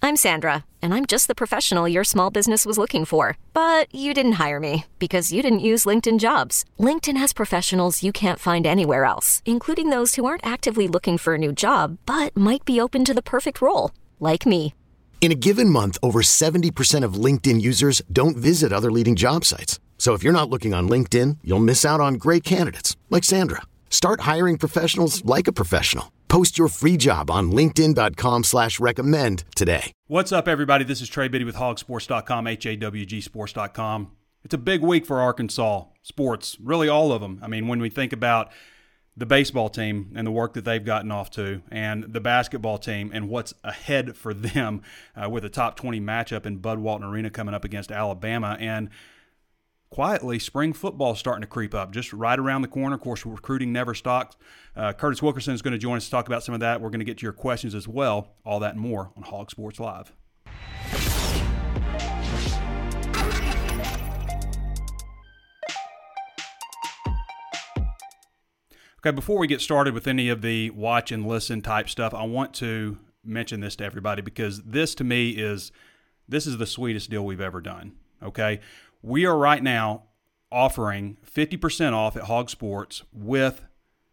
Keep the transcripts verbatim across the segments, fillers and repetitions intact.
I'm Sandra, and I'm just the professional your small business was looking for. But you didn't hire me because you didn't use LinkedIn Jobs. LinkedIn has professionals you can't find anywhere else, including those who aren't actively looking for a new job, but might be open to the perfect role, like me. In a given month, over seventy percent of LinkedIn users don't visit other leading job sites. So if you're not looking on LinkedIn, you'll miss out on great candidates like Sandra. Start hiring professionals like a professional. Post your free job on linkedin.com slash recommend today. What's up, everybody? This is Trey Biddy with hog sports dot com, H A W G sports dot com. It's a big week for Arkansas sports, really all of them. I mean, when we think about the baseball team and the work that they've gotten off to, and the basketball team and what's ahead for them uh, with a top twenty matchup in Bud Walton Arena coming up against Alabama, and quietly, spring football is starting to creep up, just right around the corner. Of course, recruiting never stops. Uh, Curtis Wilkerson is going to join us to talk about some of that. We're going to get to your questions as well. All that and more on Hog Sports Live. Okay, before we get started with any of the watch and listen type stuff, I want to mention this to everybody because this to me is, this is the sweetest deal we've ever done, okay? We are right now offering fifty percent off at Hog Sports with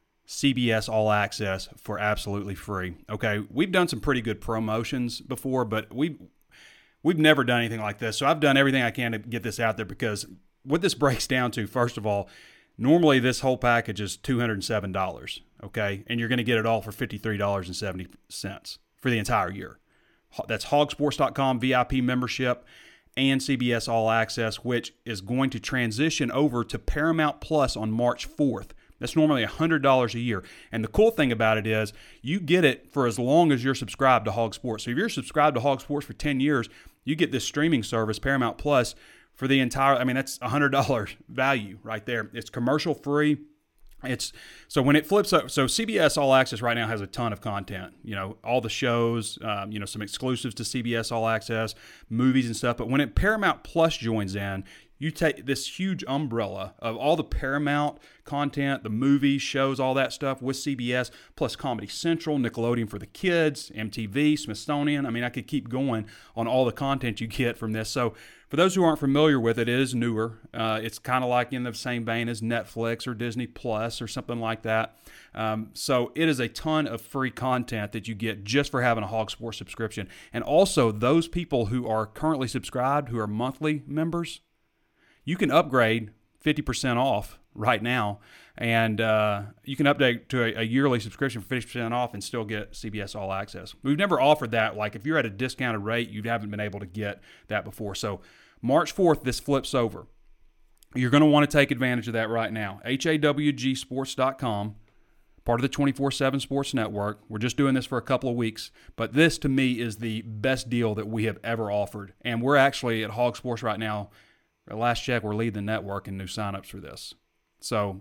C B S All Access for absolutely free. Okay, we've done some pretty good promotions before, but we've, we've never done anything like this. So I've done everything I can to get this out there because what this breaks down to, first of all, normally this whole package is two hundred seven dollars, okay? And you're going to get it all for fifty-three dollars and seventy cents for the entire year. That's hog sports dot com V I P membership and C B S All Access, which is going to transition over to Paramount Plus on March fourth. That's normally one hundred dollars a year. And the cool thing about it is you get it for as long as you're subscribed to Hog Sports. So if you're subscribed to Hog Sports for ten years, you get this streaming service, Paramount Plus, for the entire, I mean, that's one hundred dollars value right there. It's commercial free. It's so when it flips up, so C B S All Access right now has a ton of content, you know, all the shows, um, you know, some exclusives to C B S All Access, movies and stuff. But when it Paramount Plus joins in, you take this huge umbrella of all the Paramount content, the movies, shows, all that stuff with C B S, plus Comedy Central, Nickelodeon for the kids, M T V, Smithsonian. I mean, I could keep going on all the content you get from this. So for those who aren't familiar with it, it is newer. Uh, it's kind of like in the same vein as Netflix or Disney Plus or something like that. Um, so it is a ton of free content that you get just for having a Hog Sports subscription. And also those people who are currently subscribed, who are monthly members, you can upgrade fifty percent off right now, and uh, you can update to a, a yearly subscription for fifty percent off and still get C B S All Access. We've never offered that. Like if you're at a discounted rate, you haven't been able to get that before. So March fourth, this flips over. You're going to want to take advantage of that right now. H A W G sports dot com, part of the twenty-four seven Sports Network. We're just doing this for a couple of weeks, but this to me is the best deal that we have ever offered. And we're actually at Hog Sports right now. At last check, we're leading the network in new signups for this. So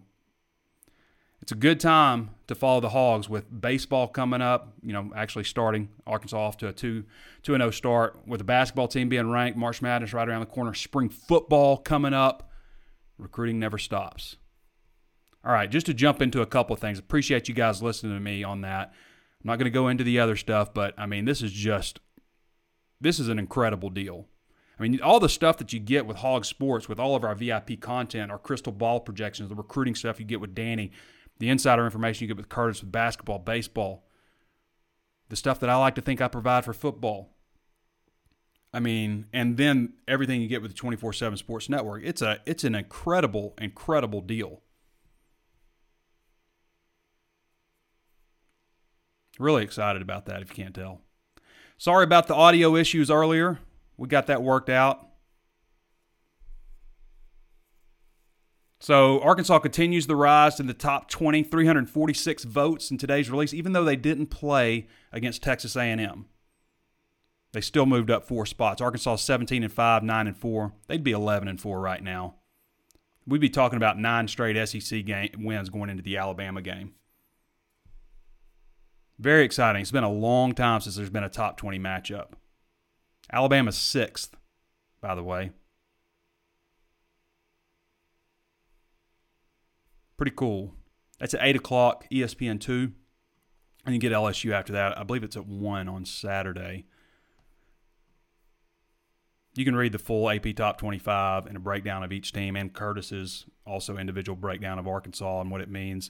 it's a good time to follow the Hogs with baseball coming up, you know, actually starting. Arkansas off to a two and oh start with the basketball team being ranked. March Madness right around the corner. Spring football coming up. Recruiting never stops. All right, just to jump into a couple of things. Appreciate you guys listening to me on that. I'm not going to go into the other stuff, but, I mean, this is just – this is an incredible deal. I mean, all the stuff that you get with Hog Sports, with all of our V I P content, our crystal ball projections, the recruiting stuff you get with Danny, the insider information you get with Curtis with basketball, baseball, the stuff that I like to think I provide for football. I mean, and then everything you get with the twenty-four seven Sports Network. It's a it's an incredible, incredible deal. Really excited about that, if you can't tell. Sorry about the audio issues earlier. We got that worked out. So Arkansas continues the rise to the top twenty, three hundred forty-six votes in today's release, even though they didn't play against Texas A and M. They still moved up four spots. Arkansas seventeen and five, nine and four. They'd be eleven and four right now. We'd be talking about nine straight S E C game wins going into the Alabama game. Very exciting. It's been a long time since there's been a top twenty matchup. Alabama's sixth, by the way. Pretty cool. That's at eight o'clock, E S P N two. And you get L S U after that. I believe it's at one on Saturday. You can read the full A P Top twenty-five and a breakdown of each team, and Curtis's also individual breakdown of Arkansas and what it means.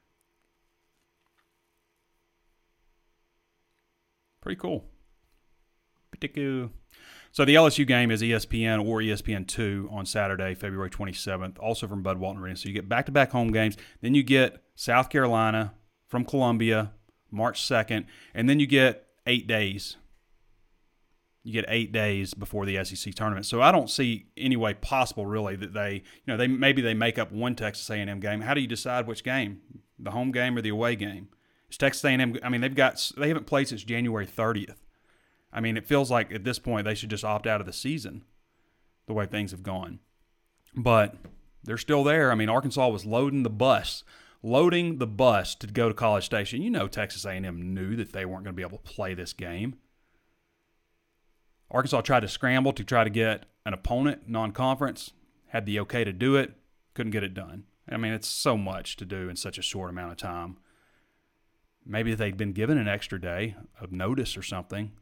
Pretty cool. Pretty cool. So the L S U game is E S P N or E S P N two on Saturday, February twenty-seventh, also from Bud Walton Arena. So you get back-to-back home games. Then you get South Carolina from Columbia, March second, and then you get eight days. You get eight days before the S E C tournament. So I don't see any way possible, really, that they, you know, they maybe they make up one Texas A and M game. How do you decide which game, the home game or the away game? It's Texas A and M. I mean, they've got they haven't played since January thirtieth. I mean, it feels like at this point they should just opt out of the season, the way things have gone. But they're still there. I mean, Arkansas was loading the bus, loading the bus to go to College Station. You know, Texas A and M knew that they weren't going to be able to play this game. Arkansas tried to scramble to try to get an opponent non-conference, had the okay to do it, couldn't get it done. I mean, it's so much to do in such a short amount of time. Maybe they'd been given an extra day of notice or something.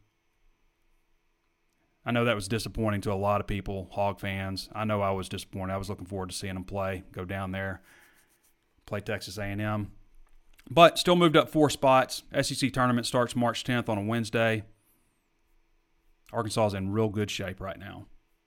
I know that was disappointing to a lot of people, Hog fans. I know I was disappointed. I was looking forward to seeing them play, go down there, play Texas A and M. But still moved up four spots. S E C tournament starts March tenth on a Wednesday. Arkansas is in real good shape right now.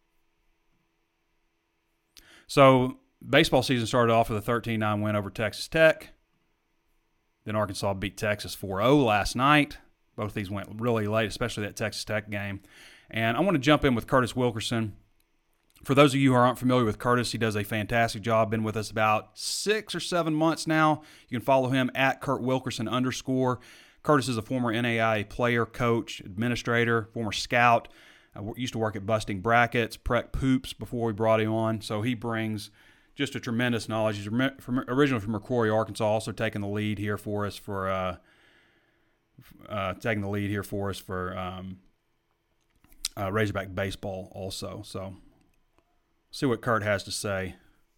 So baseball season started off with a thirteen nine win over Texas Tech. Then Arkansas beat Texas four oh last night. Both of these went really late, especially that Texas Tech game. And I want to jump in with Curtis Wilkerson. For those of you who aren't familiar with Curtis, he does a fantastic job. Been with us about six or seven months now. You can follow him at Kurt Wilkerson underscore. Curtis is a former N A I A player, coach, administrator, former scout. Uh, used to work at Busting Brackets, Prep Poops before we brought him on. So he brings just a tremendous knowledge. He's from, originally from McCrory, Arkansas, also taking the lead here for us for uh, uh, taking the lead here for us for um, uh, Razorback baseball also. So see what Kurt has to say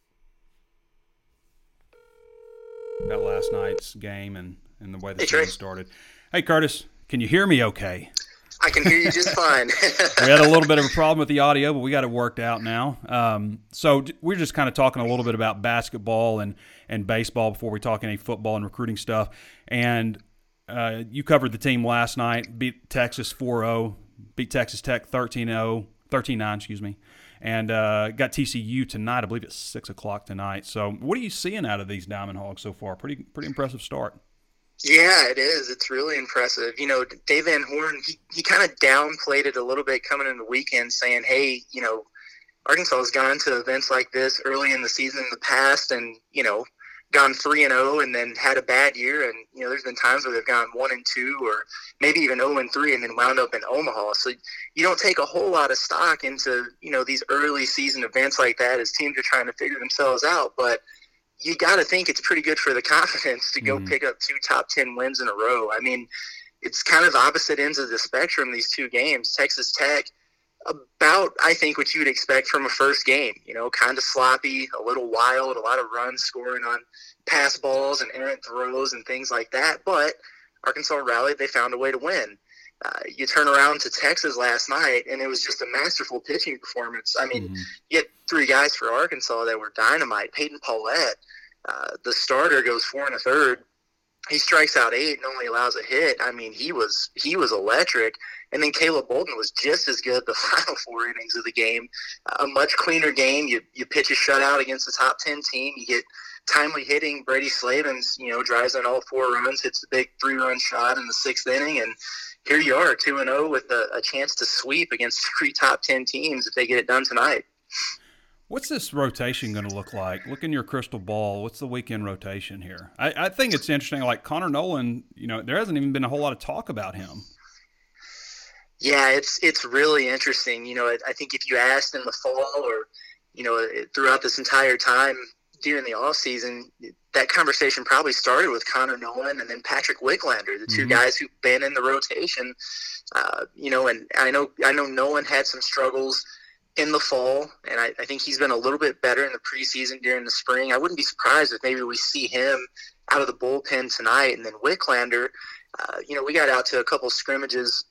about last night's game and, and the way the hey, season Trey. started. Hey, Curtis, can you hear me okay? I can hear you just fine. We had a little bit of a problem with the audio, but we got it worked out now. Um, so we're just kind of talking a little bit about basketball and, and baseball before we talk any football and recruiting stuff. And uh, you covered the team last night, beat Texas four oh, beat Texas Tech thirteen oh, thirteen nine, excuse me, and uh, got T C U tonight. I believe it's six o'clock tonight. So what are you seeing out of these Diamond Hogs so far? Pretty pretty impressive start. Yeah, it is. It's really impressive. You know, Dave Van Horn, he, he kind of downplayed it a little bit coming into the weekend, saying, hey, you know, Arkansas has gone to events like this early in the season in the past and, you know, gone three and oh and then had a bad year. And, you know, there's been times where they've gone one and two or maybe even oh and three and then wound up in Omaha. So you don't take a whole lot of stock into, you know, these early season events like that as teams are trying to figure themselves out. But you got to think it's pretty good for the confidence to go mm-hmm. pick up two top ten wins in a row. I mean, it's kind of opposite ends of the spectrum, these two games. Texas Tech, about, I think, what you would expect from a first game. You know, kind of sloppy, a little wild, a lot of runs scoring on pass balls and errant throws and things like that. But Arkansas rallied. They found a way to win. Uh, you turn around to Texas last night, and it was just a masterful pitching performance. I mean, mm-hmm. you had three guys for Arkansas that were dynamite. Peyton Paulette, uh, the starter, goes four and a third. He strikes out eight and only allows a hit. I mean, he was he was electric. And then Caleb Bolden was just as good the final four innings of the game. Uh, a much cleaner game. You you pitch a shutout against the top ten team. You get timely hitting. Brady Slavens, you know, drives in all four runs, hits the big three-run shot in the sixth inning, and here you are, two and oh with a, a chance to sweep against three top ten teams if they get it done tonight. What's this rotation going to look like? Look in your crystal ball. What's the weekend rotation here? I, I think it's interesting. Like Connor Nolan, you know, there hasn't even been a whole lot of talk about him. Yeah, it's it's really interesting. You know, I, I think if you asked in the fall or, you know, throughout this entire time during the off season, that conversation probably started with Connor Nolan and then Patrick Wicklander, the two mm-hmm. guys who've been in the rotation. Uh, you know, and I know I know Nolan had some struggles in the fall, and I, I think he's been a little bit better in the preseason during the spring. I wouldn't be surprised if maybe we see him out of the bullpen tonight. And then Wicklander, uh, you know, we got out to a couple scrimmages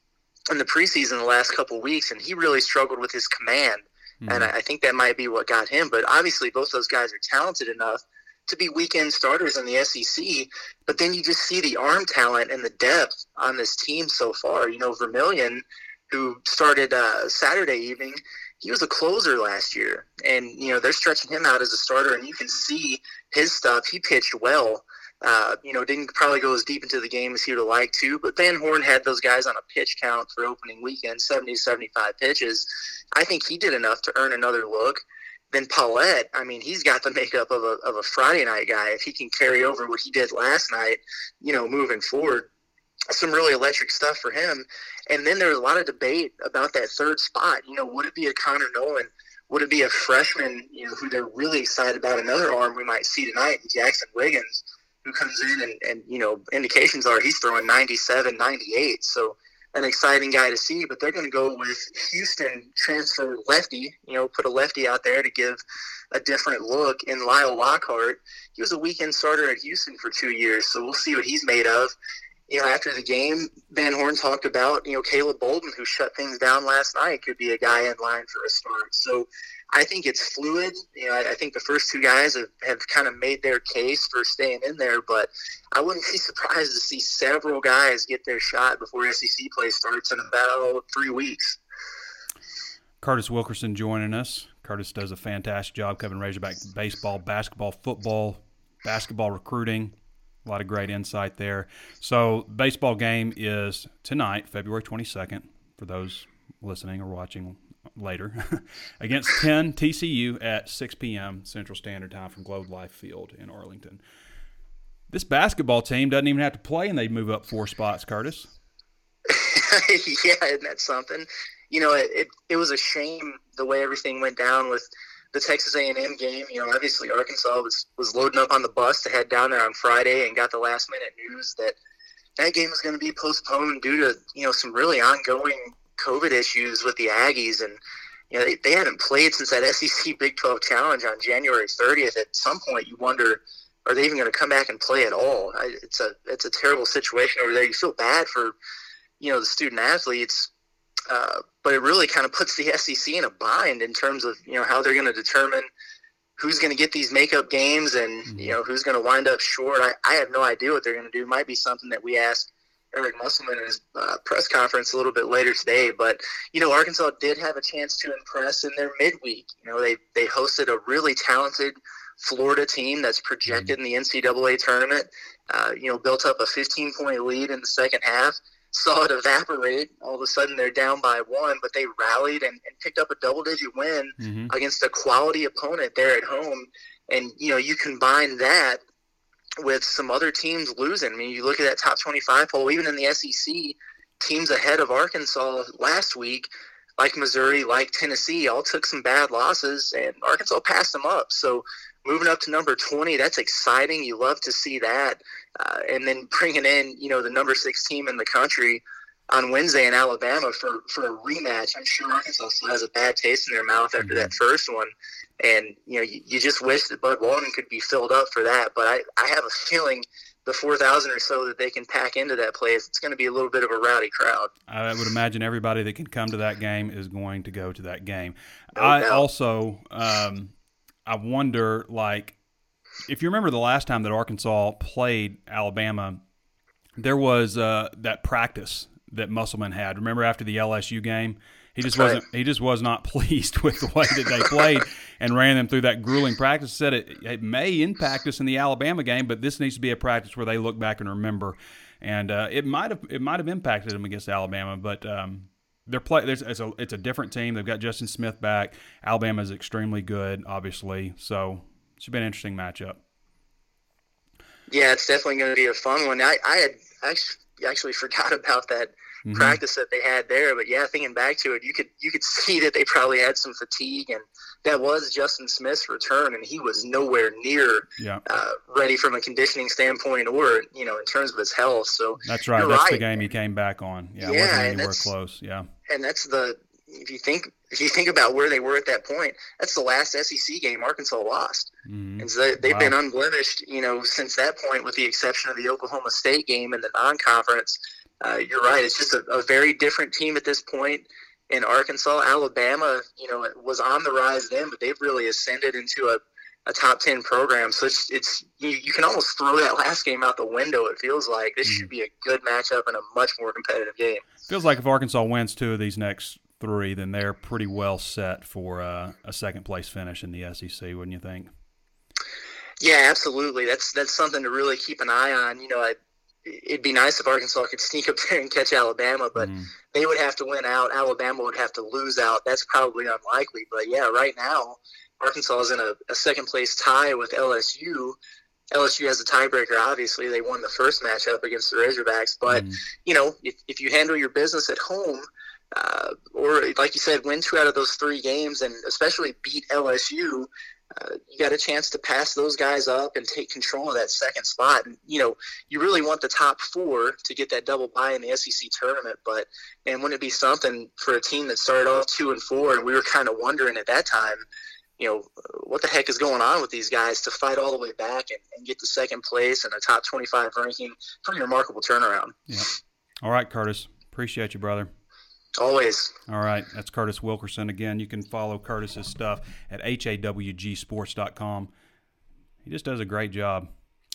in the preseason the last couple of weeks, and he really struggled with his command. Mm-hmm. And I, I think that might be what got him. But obviously both those guys are talented enough to be weekend starters in the S E C. But then you just see the arm talent and the depth on this team so far. You know, Vermillion, who started uh, Saturday evening, he was a closer last year. And, you know, they're stretching him out as a starter, and you can see his stuff. He pitched well. Uh, you know, didn't probably go as deep into the game as he would have liked to, but Van Horn had those guys on a pitch count for opening weekend, seventy, seventy-five pitches. I think he did enough to earn another look. Then Paulette, I mean, he's got the makeup of a of a Friday night guy. If he can carry over what he did last night, you know, moving forward, some really electric stuff for him. And then there was a lot of debate about that third spot. You know, would it be a Connor Nolan? Would it be a freshman, you know, who they're really excited about, another arm we might see tonight, Jackson Wiggins, who comes in and, and, you know, indications are he's throwing ninety-seven, ninety-eight. So an exciting guy to see, but they're going to go with Houston transfer lefty, you know, put a lefty out there to give a different look in Lyle Lockhart. He was a weekend starter at Houston for two years, so we'll see what he's made of. You know, after the game, Van Horn talked about, you know, Caleb Bolden, who shut things down last night, could be a guy in line for a start. So I think it's fluid. You know, I, I think the first two guys have, have kind of made their case for staying in there, but I wouldn't be surprised to see several guys get their shot before S E C play starts in about three weeks. Curtis Wilkerson joining us. Curtis does a fantastic job covering Razorback baseball, basketball, football, basketball recruiting. A lot of great insight there. So baseball game is tonight, February twenty-second, for those listening or watching later, against ten T C U at six p.m. Central Standard Time from Globe Life Field in Arlington. This basketball team doesn't even have to play, and they move up four spots, Curtis. Yeah, isn't that something? You know, it, it it was a shame the way everything went down with the Texas A and M game. You know, obviously Arkansas was, was loading up on the bus to head down there on Friday and got the last-minute news that that game was going to be postponed due to, you know, some really ongoing COVID issues with the Aggies. And, you know, they, they hadn't played since that S E C Big twelve Challenge on January thirtieth. At some point you wonder, are they even going to come back and play at all? I, it's a it's a terrible situation over there. You feel bad for, you know, the student athletes. Uh, but it really kind of puts the S E C in a bind in terms of, you know, how they're going to determine who's going to get these makeup games and, mm-hmm. you know, who's going to wind up short. I, I have no idea what they're going to do. It might be something that we ask Eric Musselman in his uh, press conference a little bit later today. But, you know, Arkansas did have a chance to impress in their midweek. You know, they, they hosted a really talented Florida team that's projected mm-hmm. in the N C double A tournament, uh, you know, built up a fifteen-point lead in the second half. Saw it evaporate. All of a sudden they're down by one, but they rallied and, and picked up a double-digit win mm-hmm. against a quality opponent there at home. And, you know, you combine that with some other teams losing. I mean, you look at that top twenty-five poll, even in the S E C, teams ahead of Arkansas last week, like Missouri, like Tennessee, all took some bad losses, and Arkansas passed them up. So moving up to number twenty, that's exciting. You love to see that. Uh, and then bringing in, you know, the number six team in the country on Wednesday in Alabama for, for a rematch. I'm sure Arkansas still has a bad taste in their mouth after mm-hmm. that first one. And, you know, you, you just wish that Bud Walton could be filled up for that. But I, I have a feeling the four thousand or so that they can pack into that place, it's going to be a little bit of a rowdy crowd. I would imagine everybody that can come to that game is going to go to that game. No I doubt. also um, – I wonder, like, if you remember the last time that Arkansas played Alabama, there was uh, that practice that Musselman had. Remember after the L S U game, he just That's wasn't. right. He just was not pleased with the way that they played and ran them through that grueling practice. Said it, it may impact us in the Alabama game, but this needs to be a practice where they look back and remember. And uh, it might have it might have impacted them against Alabama, but. Um, They're play. There's, it's a it's a different team. They've got Justin Smith back. Alabama is extremely good, obviously. So it should be an interesting matchup. Yeah, it's definitely going to be a fun one. I, I had actually, actually forgot about that mm-hmm. practice that they had there, but yeah, thinking back to it, you could you could see that they probably had some fatigue, and that was Justin Smith's return, and he was nowhere near yeah. uh, ready from a conditioning standpoint or, you know, in terms of his health. So that's right. That's right. the game he came back on. Yeah, yeah it wasn't and anywhere close. Yeah, and that's the if you think if you think about where they were at that point, that's the last S E C game Arkansas lost, mm-hmm. and so they, they've wow. been unblemished, you know, since that point, with the exception of the Oklahoma State game in the non-conference. uh, you're right. It's just a, a very different team at this point. In Arkansas, Alabama, you know, it was on the rise then, but they've really ascended into a, a top ten program. So it's, it's you, you can almost throw that last game out the window. It feels like this should be a good matchup and a much more competitive game. Feels like if Arkansas wins two of these next three, then they're pretty well set for uh, a second place finish in the S E C, wouldn't you think? Yeah, absolutely. That's that's something to really keep an eye on. You know, I, it'd be nice if Arkansas could sneak up there and catch Alabama, but mm. they would have to win out. Alabama would have to lose out. That's probably unlikely. But, yeah, right now, Arkansas is in a, a second-place tie with L S U. L S U has a tiebreaker, obviously. They won the first matchup against the Razorbacks. But, mm. you know, if, if you handle your business at home, uh, or, like you said, win two out of those three games and especially beat L S U, Uh, you got a chance to pass those guys up and take control of that second spot. And, you know, you really want the top four to get that double bye in the S E C tournament. But, man, wouldn't it be something for a team that started off two and four, and we were kind of wondering at that time, you know, what the heck is going on with these guys to fight all the way back and, and get to second place and a top twenty-five ranking? Pretty remarkable turnaround. Yeah. All right, Curtis. Appreciate you, brother. Always. All right. That's Curtis Wilkerson. Again, you can follow Curtis's stuff at H A W G sports dot com. He just does a great job.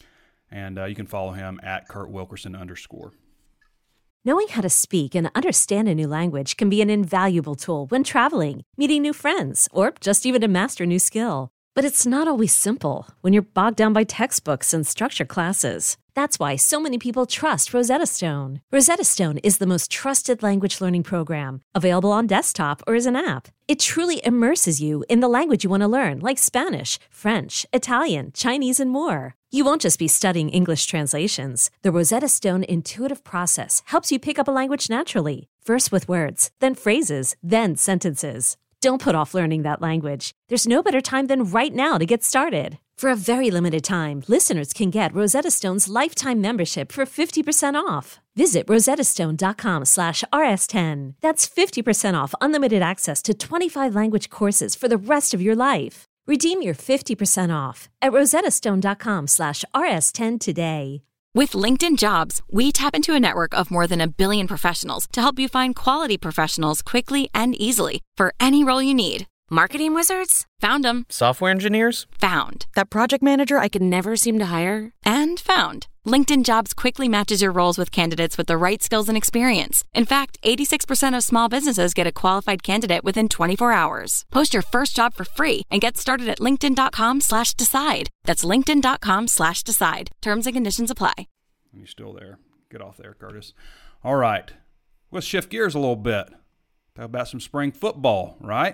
And uh, you can follow him at Kurt Wilkerson underscore. Knowing how to speak and understand a new language can be an invaluable tool when traveling, meeting new friends, or just even to master a new skill. But it's not always simple when you're bogged down by textbooks and structured classes. That's why so many people trust Rosetta Stone. Rosetta Stone is the most trusted language learning program, available on desktop or as an app. It truly immerses you in the language you want to learn, like Spanish, French, Italian, Chinese, and more. You won't just be studying English translations. The Rosetta Stone intuitive process helps you pick up a language naturally, first with words, then phrases, then sentences. Don't put off learning that language. There's no better time than right now to get started. For a very limited time, listeners can get Rosetta Stone's lifetime membership for fifty percent off. Visit rosettastone.com slash rs10. That's fifty percent off unlimited access to twenty-five language courses for the rest of your life. Redeem your fifty percent off at rosettastone.com slash rs10 today. With LinkedIn Jobs, we tap into a network of more than a billion professionals to help you find quality professionals quickly and easily for any role you need. Marketing wizards? Found them. Software engineers? Found. That project manager I could never seem to hire? And found. LinkedIn Jobs quickly matches your roles with candidates with the right skills and experience. In fact, eighty-six percent of small businesses get a qualified candidate within twenty-four hours. Post your first job for free and get started at linkedin.com slash decide. That's linkedin.com slash decide. Terms and conditions apply. You're still there. Get off there, Curtis. All right. Let's shift gears a little bit. Talk about some spring football, right?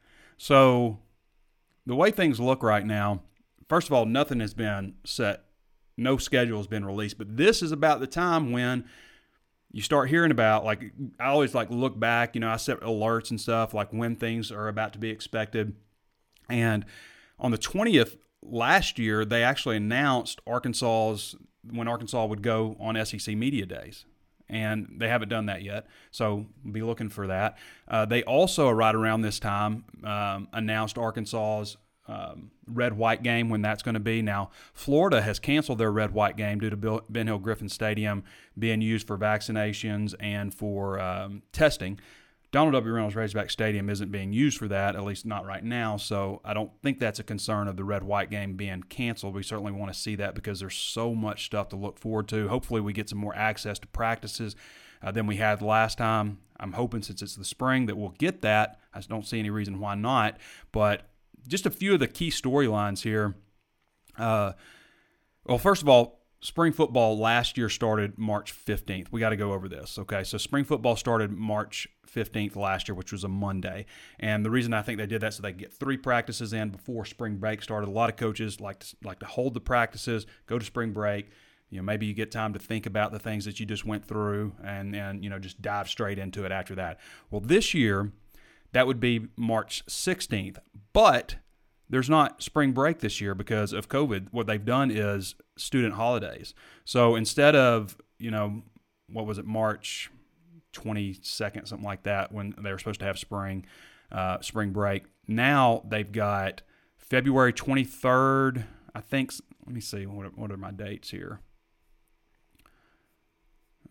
So the way things look right now, first of all, nothing has been set. No schedule has been released. But this is about the time when you start hearing about, like, I always like look back, you know, I set alerts and stuff, like when things are about to be expected. And on the twentieth last year, they actually announced Arkansas's, when Arkansas would go on S E C Media Days. And they haven't done that yet, so be looking for that. Uh, they also, right around this time, um, announced Arkansas's um, red-white game, when that's going to be. Now, Florida has canceled their red-white game due to Bill, Ben Hill Griffin Stadium being used for vaccinations and for um, testing. Donald W. Reynolds Razorback Stadium isn't being used for that, at least not right now, so I don't think that's a concern of the red-white game being canceled. We certainly want to see that because there's so much stuff to look forward to. Hopefully we get some more access to practices uh, than we had last time. I'm hoping, since it's the spring, that we'll get that. I don't see any reason why not, but just a few of the key storylines here. Uh, well, first of all, spring football last year started March fifteenth. We got to go over this, okay? So spring football started March fifteenth last year, which was a Monday. And the reason I think they did that is so they could get three practices in before spring break started. A lot of coaches like to, like to hold the practices, go to spring break. You know, maybe you get time to think about the things that you just went through and then, you know, just dive straight into it after that. Well, this year, that would be March sixteenth. But there's not spring break this year because of COVID. What they've done is student holidays. So instead of, you know, what was it, March twenty-second, something like that, when they were supposed to have spring uh, spring break, now they've got February twenty-third, I think. Let me see, what are, what are my dates here?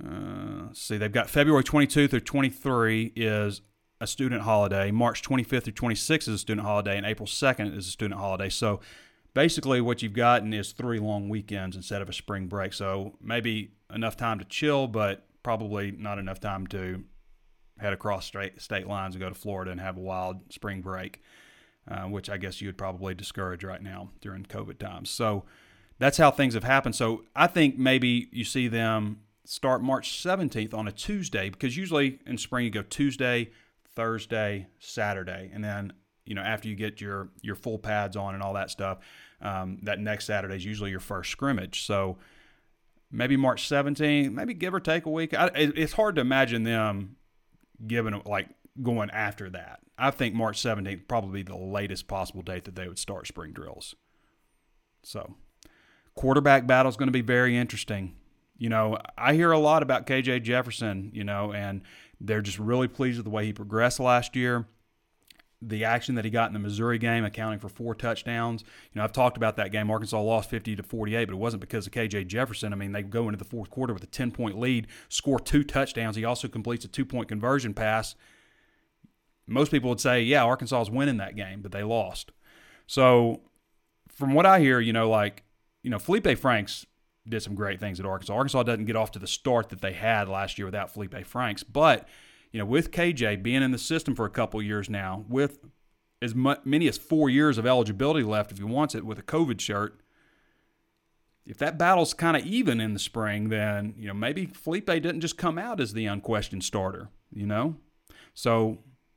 uh, let's see, they've got February twenty-second through twenty-third is a student holiday. March twenty-fifth through twenty-sixth is a student holiday, and April second is a student holiday. So basically what you've gotten is three long weekends instead of a spring break. So maybe enough time to chill, but probably not enough time to head across state, state lines and go to Florida and have a wild spring break, uh, which I guess you would probably discourage right now during COVID times. So that's how things have happened. So I think maybe you see them start March seventeenth on a Tuesday, because usually in spring you go Tuesday, Thursday, Saturday, and then, you know, after you get your your full pads on and all that stuff, um, that next Saturday is usually your first scrimmage. So maybe March seventeenth, maybe give or take a week. I, it, it's hard to imagine them giving like going after that. I think March seventeenth probably the latest possible date that they would start spring drills. So quarterback battle is going to be very interesting. You know, I hear a lot about K J Jefferson, you know, and they're just really pleased with the way he progressed last year. The action that he got in the Missouri game, accounting for four touchdowns. You know, I've talked about that game. Arkansas lost fifty to forty-eight, but it wasn't because of K J Jefferson. I mean, they go into the fourth quarter with a ten-point lead, score two touchdowns. He also completes a two-point conversion pass. Most people would say, yeah, Arkansas is winning that game, but they lost. So from what I hear, you know, like, you know, Felipe Franks did some great things at Arkansas. Arkansas doesn't get off to the start that they had last year without Felipe Franks. But, you know, with K J being in the system for a couple years now, with as much, many as four years of eligibility left if he wants it with a COVID shirt, if that battle's kind of even in the spring, then, you know, maybe Felipe didn't just come out as the unquestioned starter, you know? So,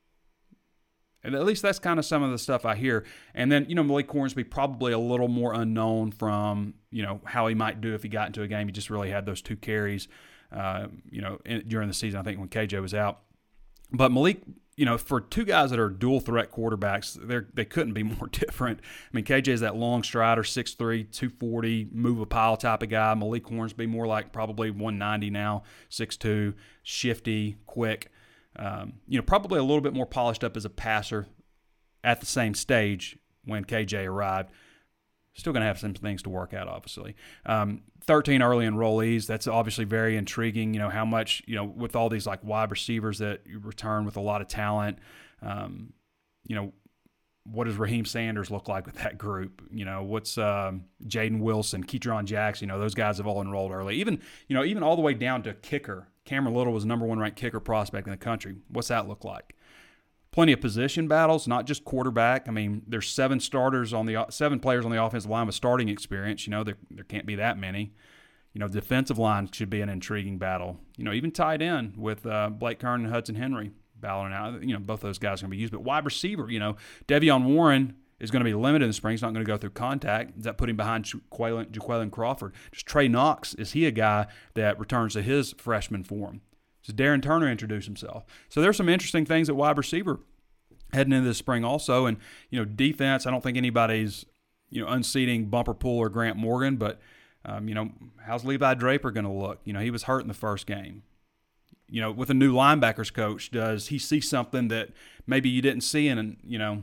and at least that's kind of some of the stuff I hear. And then, you know, Malik Hornsby probably a little more unknown from, you know, how he might do if he got into a game. He just really had those two carries, uh, you know, in, during the season, I think, when K J was out. But Malik, you know, for two guys that are dual threat quarterbacks, they they couldn't be more different. I mean, K J is that long strider, six three, two forty, move a pile type of guy. Malik Hornsby more like probably one ninety now, six two, shifty, quick. Um, you know, probably a little bit more polished up as a passer at the same stage when K J arrived. Still going to have some things to work out, obviously. Um, thirteen early enrollees, that's obviously very intriguing. You know, how much, you know, with all these like wide receivers that you return with a lot of talent, um, you know, what does Raheem Sanders look like with that group? You know, what's um, Jaden Wilson, Ketron Jackson, you know, those guys have all enrolled early. Even, you know, even all the way down to kicker. Cameron Little was the number one ranked kicker prospect in the country. What's that look like? Plenty of position battles, not just quarterback. I mean, there's seven starters on the seven players on the offensive line with starting experience. You know, there there can't be that many. You know, defensive line should be an intriguing battle. You know, even tight end with uh, Blake Kern and Hudson Henry battling out. You know, both those guys are going to be used. But wide receiver, you know, Devion Warren is going to be limited in the spring. He's not going to go through contact. Does that put him behind Jaquelin, Jaquelin Crawford? Just Trey Knox, is he a guy that returns to his freshman form? Does Darren Turner introduce himself? So there's some interesting things at wide receiver heading into this spring also. And, you know, defense, I don't think anybody's, you know, unseating Bumper Pool or Grant Morgan, but, um, you know, how's Levi Draper going to look? You know, he was hurt in the first game. You know, with a new linebackers coach, does he see something that maybe you didn't see in, you know,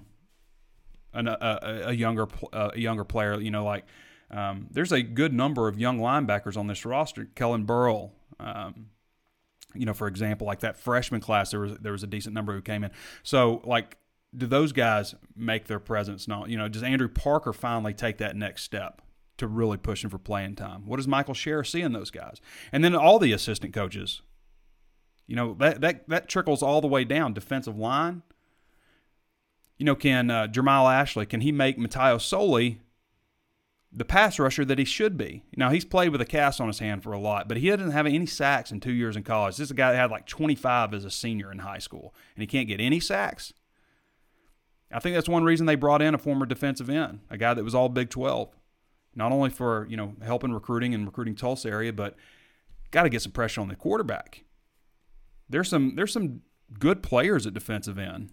an, a, a younger a younger player? You know, like um, there's a good number of young linebackers on this roster. Kellen Burrell, um, you know, for example, like that freshman class, there was there was a decent number who came in. So, like, do those guys make their presence known? You know, does Andrew Parker finally take that next step to really pushing for playing time? What does Michael Scherr see in those guys? And then all the assistant coaches. You know, that that that trickles all the way down. Defensive line. You know, can uh, Jermile Ashley, can he make Matayo Soli the pass rusher that he should be? Now, he's played with a cast on his hand for a lot, but he doesn't have any sacks in two years in college. This is a guy that had like twenty-five as a senior in high school, and he can't get any sacks. I think that's one reason they brought in a former defensive end, a guy that was all Big twelve, not only for, you know, helping recruiting and recruiting Tulsa area, but got to get some pressure on the quarterback. There's some there's some good players at defensive end.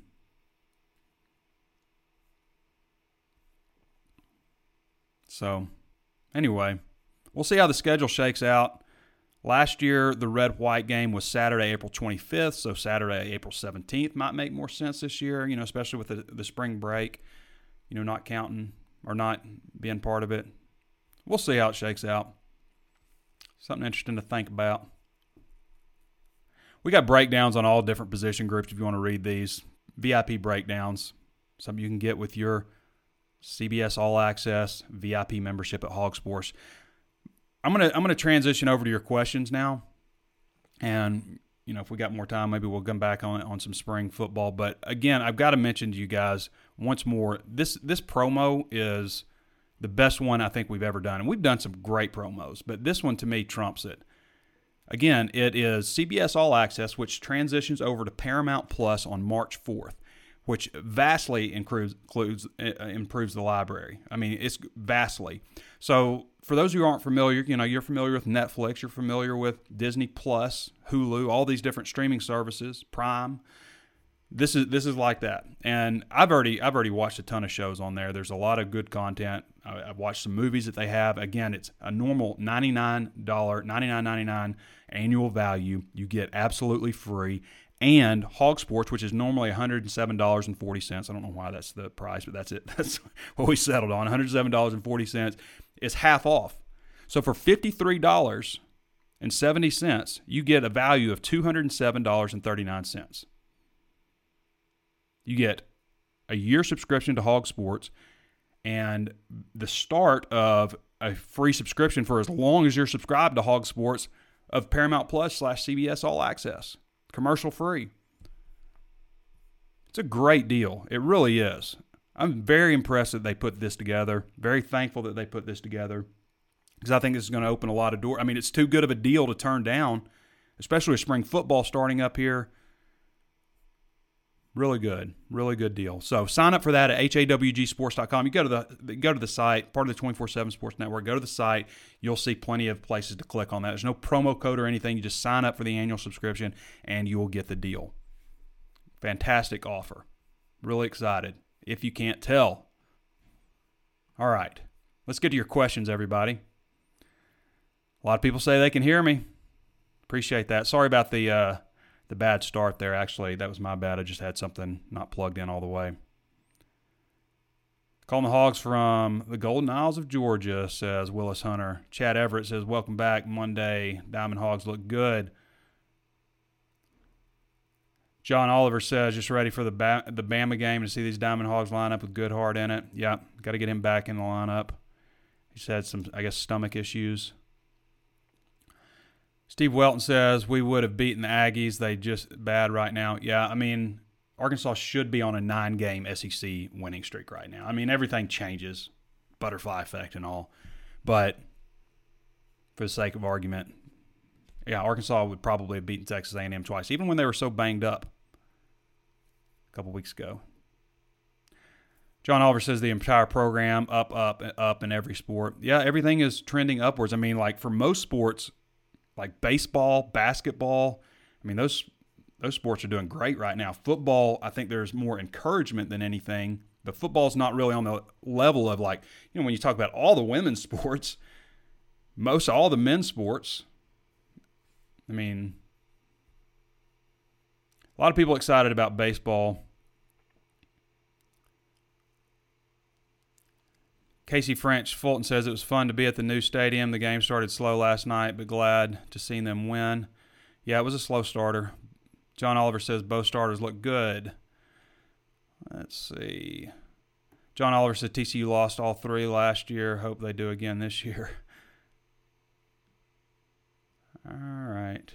So, anyway, we'll see how the schedule shakes out. Last year, the red-white game was Saturday, April twenty-fifth, so Saturday, April seventeenth might make more sense this year, you know, especially with the, the spring break, you know, not counting or not being part of it. We'll see how it shakes out. Something interesting to think about. We got breakdowns on all different position groups if you want to read these. V I P breakdowns, something you can get with your C B S All Access V I P membership at Hog Sports. I'm gonna I'm gonna transition over to your questions now, and you know if we got more time, maybe we'll come back on on some spring football. But again, I've got to mention to you guys once more, this this promo is the best one I think we've ever done, and we've done some great promos, but this one to me trumps it. Again, it is C B S All Access, which transitions over to Paramount Plus on March fourth, which vastly improves, includes, improves the library. I mean, it's vastly. So for those who aren't familiar, you know, you're familiar with Netflix, you're familiar with Disney Plus, Hulu, all these different streaming services, Prime. This is this is like that, and I've already I've already watched a ton of shows on there. There's a lot of good content. I've watched some movies that they have. Again, it's a normal ninety-nine dollars, ninety-nine ninety-nine annual value. You get absolutely free, and Hog Sports, which is normally one hundred seven dollars and forty cents. I don't know why that's the price, but that's it. That's what we settled on. one hundred seven dollars and forty cents is half off. So for fifty-three dollars and seventy cents, you get a value of two hundred seven dollars and thirty-nine cents. You get a year subscription to Hog Sports and the start of a free subscription for as long as you're subscribed to Hog Sports of Paramount Plus slash C B S All Access. Commercial free. It's a great deal. It really is. I'm very impressed that they put this together. Very thankful that they put this together because I think this is going to open a lot of doors. I mean, it's too good of a deal to turn down, especially with spring football starting up here. Really good, really good deal. So sign up for that at H A W G sports dot com. You go to the go to the site, part of the twenty-four seven Sports Network. Go to the site. You'll see plenty of places to click on that. There's no promo code or anything. You just sign up for the annual subscription, and you will get the deal. Fantastic offer. Really excited, if you can't tell. All right, let's get to your questions, everybody. A lot of people say they can hear me. Appreciate that. Sorry about the... Uh, The bad start there, actually. That was my bad. I just had something not plugged in all the way. Calling the Hogs from the Golden Isles of Georgia, says Willis Hunter. Chad Everett says, welcome back Monday. Diamond Hogs look good. John Oliver says, just ready for the ba- the Bama game to see these Diamond Hogs line up with Goodhart in it. Yeah, got to get him back in the lineup. He's had some, I guess, stomach issues. Steve Welton says, we would have beaten the Aggies. They just bad right now. Yeah, I mean, Arkansas should be on a nine-game S E C winning streak right now. I mean, everything changes, butterfly effect and all. But for the sake of argument, yeah, Arkansas would probably have beaten Texas A and M twice, even when they were so banged up a couple weeks ago. John Oliver says the entire program up, up, up in every sport. Yeah, everything is trending upwards. I mean, like for most sports, like baseball, basketball, I mean, those those sports are doing great right now. Football, I think there's more encouragement than anything, but football's not really on the level of like, you know, when you talk about all the women's sports, most all the men's sports, I mean, a lot of people excited about baseball. Casey French Fulton says it was fun to be at the new stadium. The game started slow last night, but glad to see them win. Yeah, it was a slow starter. John Oliver says both starters look good. Let's see. John Oliver said T C U lost all three last year. Hope they do again this year. All right.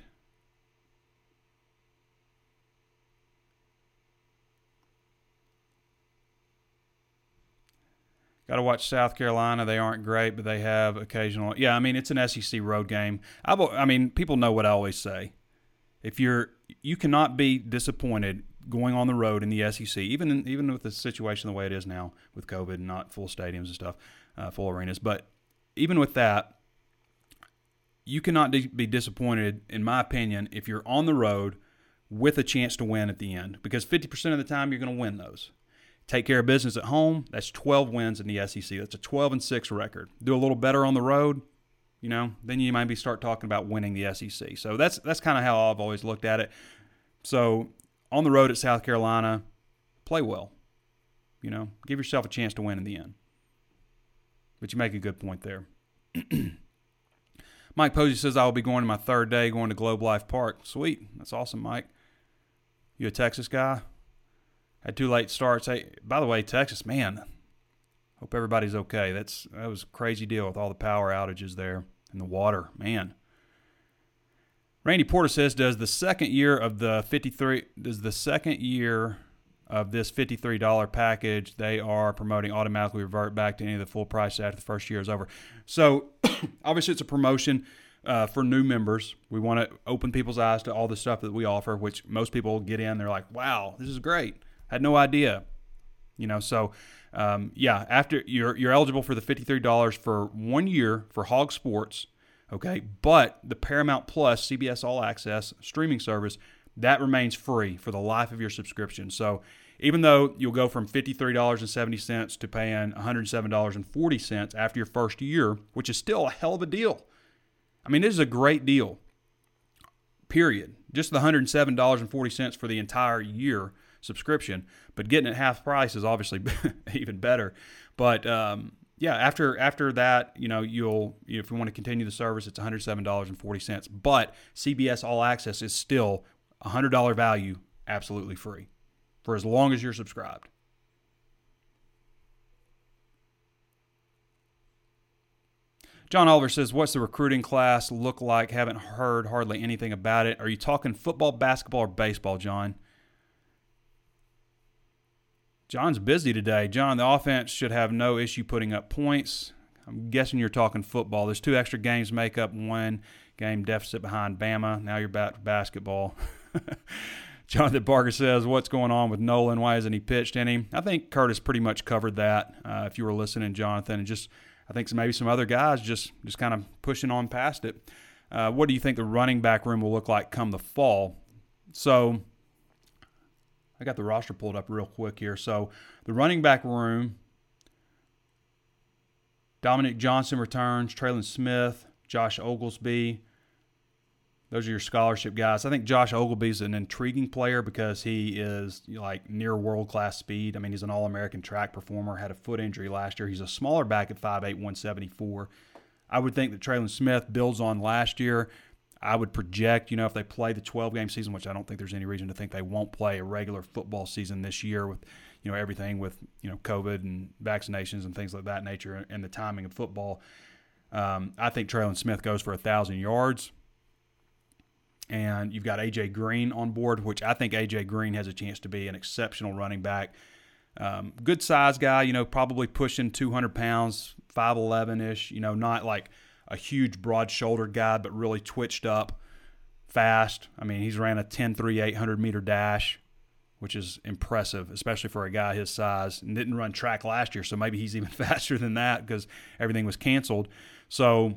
Got to watch South Carolina. They aren't great, but they have occasional. Yeah, I mean, it's an S E C road game. I, I mean, people know what I always say. If you're, you cannot be disappointed going on the road in the S E C, even in, even with the situation the way it is now with COVID and not full stadiums and stuff, uh, full arenas. But even with that, you cannot be disappointed, in my opinion, if you're on the road with a chance to win at the end, because fifty percent of the time you're going to win those. Take care of business at home, that's twelve wins in the S E C. That's a twelve and six record. Do a little better on the road, you know, then you might be start talking about winning the S E C. So that's that's kind of how I've always looked at it. So on the road at South Carolina, play well. You know, give yourself a chance to win in the end. But you make a good point there. Mike Posey says, I will be going to my third day going to Globe Life Park. Sweet. That's awesome, Mike. You a Texas guy? Had two late starts. Hey, by the way, Texas, man, hope everybody's okay. That's That was a crazy deal with all the power outages there and the water. Man. Randy Porter says, does the second year of the fifty-three does the second year of this fifty-three dollars package they are promoting automatically revert back to any of the full price after the first year is over? So obviously it's a promotion uh, for new members. We want to open people's eyes to all the stuff that we offer, which most people get in. They're like, wow, this is great. I had no idea. You know, so um, yeah, after you're you're eligible for the fifty-three dollars for one year for Hog Sports. Okay, but the Paramount Plus C B S All Access streaming service, that remains free for the life of your subscription. So even though you'll go from fifty-three dollars and seventy cents to paying one hundred seven dollars and forty cents after your first year, which is still a hell of a deal. I mean, this is a great deal, period. Just the one hundred seven dollars and forty cents for the entire year subscription, but getting it half price is obviously even better. But um, yeah, after after that, you know, you'll if you want to continue the service, it's one hundred seven dollars and forty cents. But C B S All Access is still a one hundred dollars value, absolutely free, for as long as you're subscribed. John Oliver says, what's the recruiting class look like? Haven't heard hardly anything about it. Are you talking football, basketball, or baseball, John? John's busy today. John, the offense should have no issue putting up points. I'm guessing you're talking football. There's two extra games make up one game deficit behind Bama. Now you're back to basketball. Jonathan Parker says, what's going on with Nolan? Why hasn't he pitched any? I think Curtis pretty much covered that, uh, if you were listening, Jonathan. And just I think maybe some other guys just, just kind of pushing on past it. Uh, what do you think the running back room will look like come the fall? So I got the roster pulled up real quick here. So the running back room, Dominic Johnson returns, Traylon Smith, Josh Oglesby. Those are your scholarship guys. I think Josh Oglesby is an intriguing player because he is like near world-class speed. I mean, he's an All-American track performer, had a foot injury last year. He's a smaller back at five eight, one seventy-four. I would think that Traylon Smith builds on last year. I would project, you know, if they play the twelve-game season, which I don't think there's any reason to think they won't play a regular football season this year with, you know, everything with, you know, COVID and vaccinations and things like that nature and the timing of football. Um, I think Traylon Smith goes for one thousand yards. And you've got A J Green on board, which I think A J Green has a chance to be an exceptional running back. Um, good size guy, you know, probably pushing two hundred pounds, five eleven-ish, you know, not like a huge broad-shouldered guy, but really twitched up, fast. I mean, he's ran a ten three eight hundred meter dash, which is impressive, especially for a guy his size, and didn't run track last year, so maybe he's even faster than that because everything was canceled. So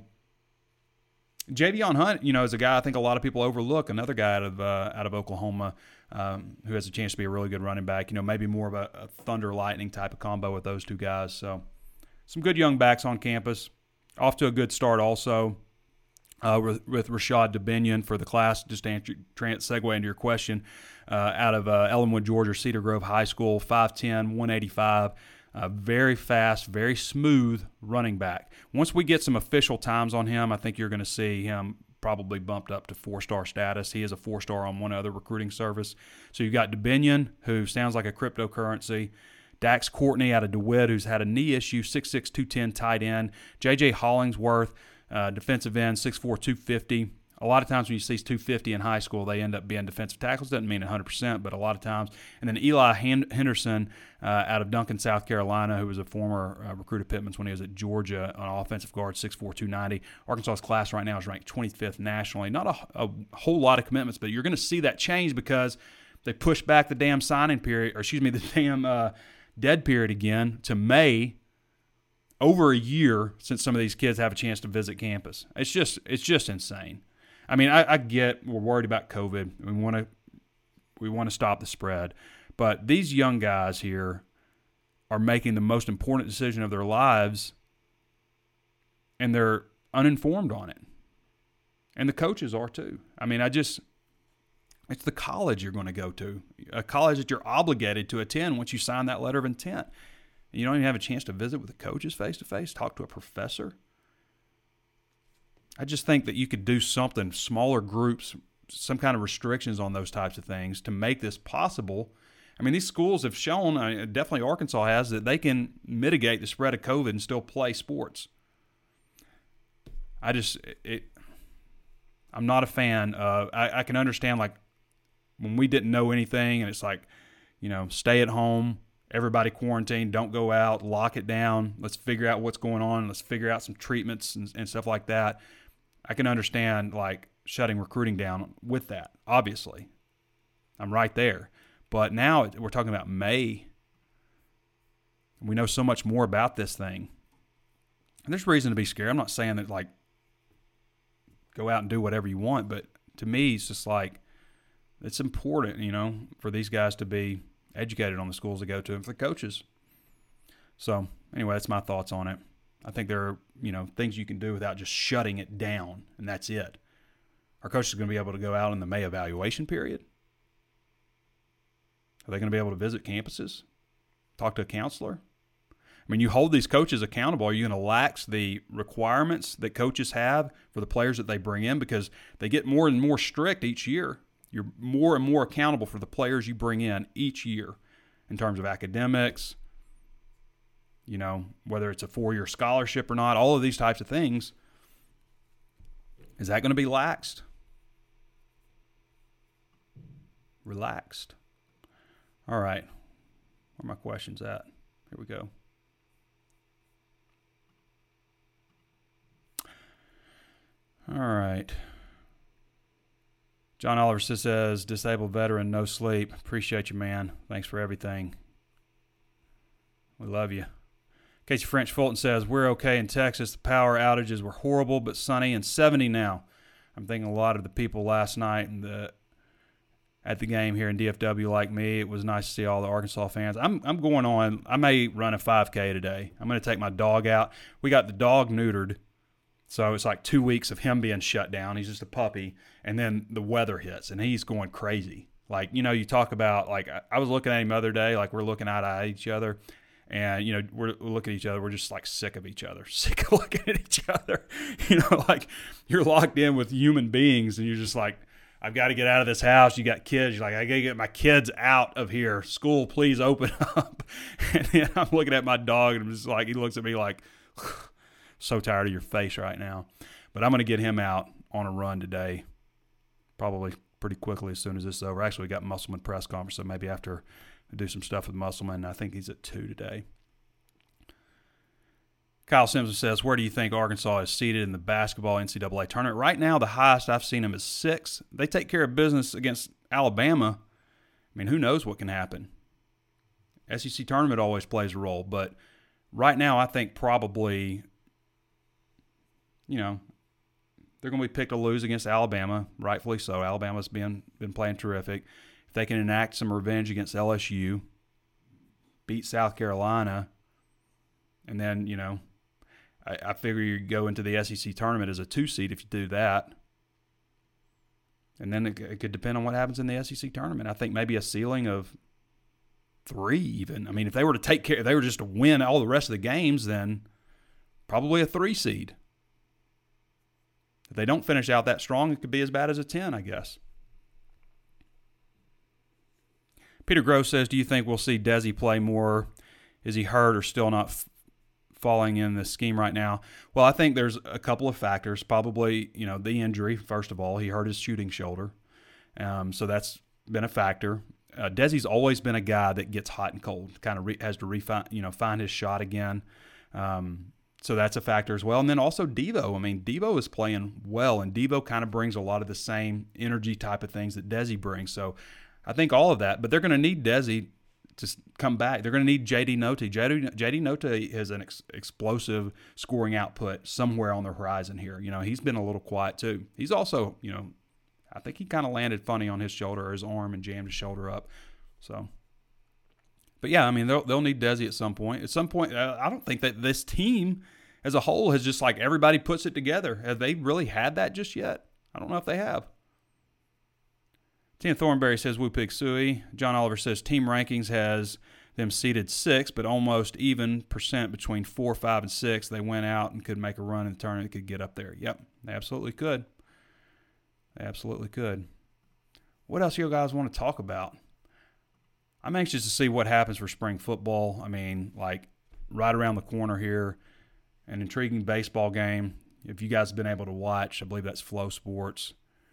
Javion Hunt, you know, is a guy I think a lot of people overlook, another guy out of uh, out of Oklahoma um, who has a chance to be a really good running back, you know, maybe more of a, a thunder-lightning type of combo with those two guys. So some good young backs on campus. Off to a good start also uh, with, with Rashad Dubinion for the class. Just to answer, segue into your question, uh, out of uh, Ellenwood, Georgia, Cedar Grove High School, five ten, one eighty-five. Uh, very fast, very smooth running back. Once we get some official times on him, I think you're going to see him probably bumped up to four-star status. He is a four-star on one other recruiting service. So you've got Dubinion, who sounds like a cryptocurrency. Dax Courtney out of DeWitt, who's had a knee issue, six six, two ten tight end. J J Hollingsworth, uh, defensive end, six four, two fifty. A lot of times when you see two fifty in high school, they end up being defensive tackles. Doesn't mean one hundred percent, but a lot of times. And then Eli Henderson uh, out of Duncan, South Carolina, who was a former uh, recruit of Pittman's when he was at Georgia on offensive guard, six four, two ninety. Arkansas's class right now is ranked twenty-fifth nationally. Not a, a whole lot of commitments, but you're going to see that change because they pushed back the damn signing period, or excuse me, the damn uh, dead period again to May. Over a year since some of these kids have a chance to visit campus. It's just it's just insane. I mean, I, I get we're worried about COVID. We want to we want to stop the spread, but these young guys here are making the most important decision of their lives, and they're uninformed on it. And the coaches are too. I mean, I just it's the college you're going to go to, a college that you're obligated to attend once you sign that letter of intent. And you don't even have a chance to visit with the coaches face to face, talk to a professor. I just think that you could do something, smaller groups, some kind of restrictions on those types of things to make this possible. I mean, these schools have shown, uh, definitely Arkansas has, that they can mitigate the spread of COVID and still play sports. I just, it, I'm not a fan of, I, I can understand, like, when we didn't know anything and it's like, you know, stay at home, everybody quarantine, don't go out, lock it down, let's figure out what's going on, let's figure out some treatments and, and stuff like that. I can understand, like, shutting recruiting down with that, obviously. I'm right there. But now we're talking about May. We know so much more about this thing. And there's reason to be scared. I'm not saying that, like, go out and do whatever you want, but to me, it's just like, it's important, you know, for these guys to be educated on the schools they go to and for the coaches. So, anyway, that's my thoughts on it. I think there are, you know, things you can do without just shutting it down, and that's it. Our coaches are going to be able to go out in the May evaluation period. Are they going to be able to visit campuses, talk to a counselor? I mean, you hold these coaches accountable. Are you going to lax the requirements that coaches have for the players that they bring in? Because they get more and more strict each year. You're more and more accountable for the players you bring in each year in terms of academics, you know, whether it's a four-year scholarship or not, all of these types of things. Is that going to be laxed? Relaxed. All right. Where are my questions at? Here we go. All right. John Oliver says, disabled veteran, no sleep. Appreciate you, man. Thanks for everything. We love you. Casey French Fulton says, we're okay in Texas. The power outages were horrible, but sunny and seventy now. I'm thinking a lot of the people last night and the at the game here in D F W like me. It was nice to see all the Arkansas fans. I'm I'm going on. I may run a five K today. I'm going to take my dog out. We got the dog neutered. So it's like two weeks of him being shut down. He's just a puppy. And then the weather hits, and he's going crazy. Like, you know, you talk about, like, I was looking at him the other day, like we're looking eye to eye at each other. And, you know, we're, we're looking at each other. We're just, like, sick of each other. Sick of looking at each other. You know, like, you're locked in with human beings, and you're just like, I've got to get out of this house. You got kids. You're like, I got to get my kids out of here. School, please open up. And then I'm looking at my dog, and I'm just like, he looks at me like, so tired of your face right now. But I'm going to get him out on a run today, probably pretty quickly as soon as this is over. Actually, we got Musselman press conference, so maybe after I do some stuff with Musselman. I think he's at two today. Kyle Simpson says, where do you think Arkansas is seated in the basketball N C double A tournament? Right now, the highest I've seen them is six. They take care of business against Alabama. I mean, who knows what can happen? S E C tournament always plays a role, but right now I think probably – you know, they're going to be picked to lose against Alabama, rightfully so. Alabama's been been playing terrific. If they can enact some revenge against L S U, beat South Carolina, and then, you know, I, I figure you go into the S E C tournament as a two seed if you do that. And then it, it could depend on what happens in the S E C tournament. I think maybe a ceiling of three even. I mean, if they were to take care, if they were just to win all the rest of the games, then probably a three seed. If they don't finish out that strong, it could be as bad as a ten, I guess. Peter Gross says, do you think we'll see Desi play more? Is he hurt or still not f- falling in the scheme right now? Well, I think there's a couple of factors. Probably, you know, the injury, first of all. He hurt his shooting shoulder. Um, so that's been a factor. Uh, Desi's always been a guy that gets hot and cold, kind of re- has to refine, you know, find his shot again. Um So that's a factor as well. And then also Devo. I mean, Devo is playing well, and Devo kind of brings a lot of the same energy type of things that Desi brings. So I think all of that. But they're going to need Desi to come back. They're going to need J D Notae. J D Notae is an ex- explosive scoring output somewhere on the horizon here. You know, he's been a little quiet too. He's also, you know, I think he kind of landed funny on his shoulder or his arm and jammed his shoulder up. So, but yeah, I mean, they'll, they'll need Desi at some point. At some point, I don't think that this team as a whole has just like everybody puts it together. Have they really had that just yet? I don't know if they have. Tina Thornberry says, Woo Pig Suey. John Oliver says, team rankings has them seeded six, but almost even percent between four, five, and six. They went out and could make a run in the tournament, could get up there. Yep, they absolutely could. They absolutely could. What else you guys want to talk about? I'm anxious to see what happens for spring football. I mean, like right around the corner here, an intriguing baseball game. If you guys have been able to watch, I believe that's Flow Sports.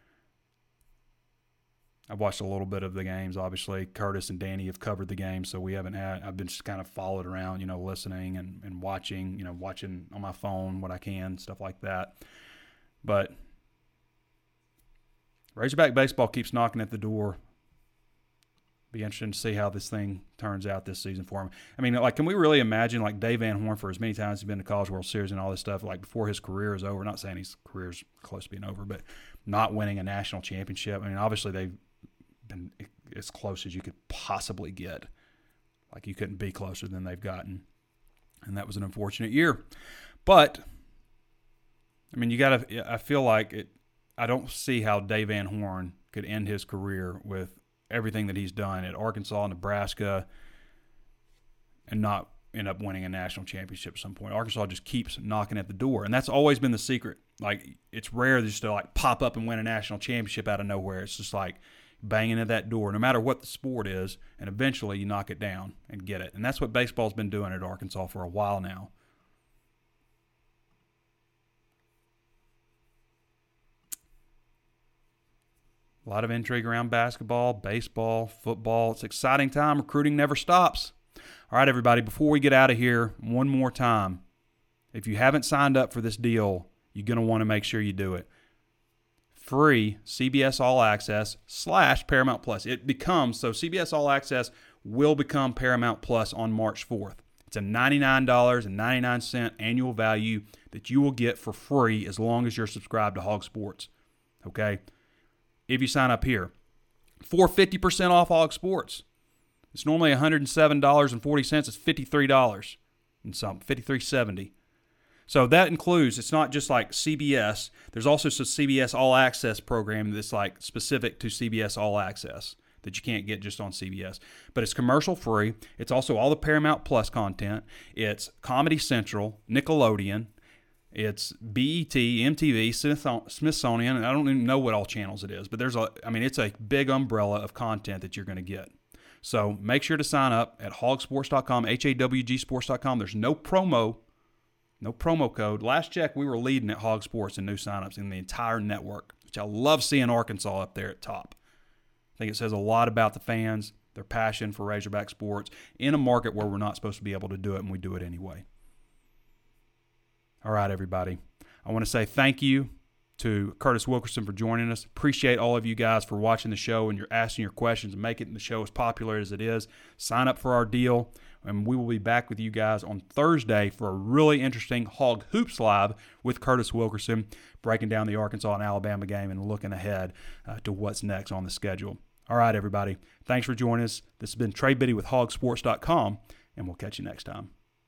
I've watched a little bit of the games. Obviously, Curtis and Danny have covered the game, so we haven't had – I've been just kind of followed around, you know, listening and, and watching, you know, watching on my phone what I can, stuff like that. But Razorback baseball keeps knocking at the door. Be interesting to see how this thing turns out this season for him. I mean, like, can we really imagine, like, Dave Van Horn, for as many times he's been to College World Series and all this stuff, like, before his career is over, not saying his career's close to being over, but not winning a national championship. I mean, obviously they've been as close as you could possibly get. Like, you couldn't be closer than they've gotten. And that was an unfortunate year. But, I mean, you got to – I feel like it – I don't see how Dave Van Horn could end his career with everything that he's done at Arkansas, Nebraska, and not end up winning a national championship at some point. Arkansas just keeps knocking at the door, and that's always been the secret. Like, it's rare just to, like, pop up and win a national championship out of nowhere. It's just like – banging at that door, no matter what the sport is, and eventually you knock it down and get it. And that's what baseball's been doing at Arkansas for a while now. A lot of intrigue around basketball, baseball, football. It's an exciting time. Recruiting never stops. All right, everybody, before we get out of here, one more time. If you haven't signed up for this deal, you're going to want to make sure you do it. Free C B S All Access slash Paramount Plus. It becomes, so C B S All Access will become Paramount Plus on March fourth. It's a ninety-nine dollars and ninety-nine cents annual value that you will get for free as long as you're subscribed to Hog Sports. Okay? If you sign up here. For fifty percent off Hog Sports. It's normally one hundred seven dollars and forty cents. It's fifty-three dollars and something, fifty-three seventy. So that includes, it's not just like C B S. There's also some C B S All Access program that's like specific to C B S All Access that you can't get just on C B S. But it's commercial free. It's also all the Paramount Plus content. It's Comedy Central, Nickelodeon. It's B E T, M T V, Smithsonian. And I don't even know what all channels it is. But there's a, I mean, it's a big umbrella of content that you're going to get. So make sure to sign up at hog sports dot com, H A W G sports dot com. There's no promo. No promo code. Last check, we were leading at Hog Sports in new signups in the entire network, which I love seeing Arkansas up there at top. I think it says a lot about the fans, their passion for Razorback sports, in a market where we're not supposed to be able to do it, and we do it anyway. All right, everybody. I want to say thank you to Curtis Wilkerson for joining us. Appreciate all of you guys for watching the show and you're asking your questions and making the show as popular as it is. Sign up for our deal, and we will be back with you guys on Thursday for a really interesting Hog Hoops Live with Curtis Wilkerson, breaking down the Arkansas and Alabama game and looking ahead uh, to what's next on the schedule. All right, everybody. Thanks for joining us. This has been Trey Biddy with hog sports dot com, and we'll catch you next time.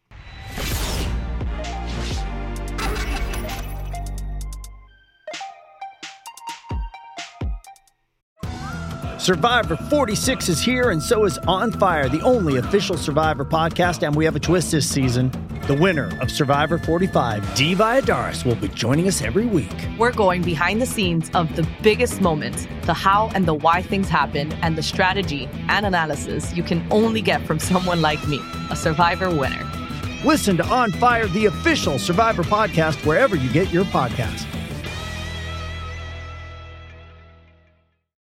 Survivor forty-six is here, and so is On Fire, the only official Survivor podcast, and we have a twist this season. The winner of Survivor forty-five, Dee Valladares, will be joining us every week. We're going behind the scenes of the biggest moments, the how and the why things happen, and the strategy and analysis you can only get from someone like me, a Survivor winner. Listen to On Fire, the official Survivor podcast, wherever you get your podcasts.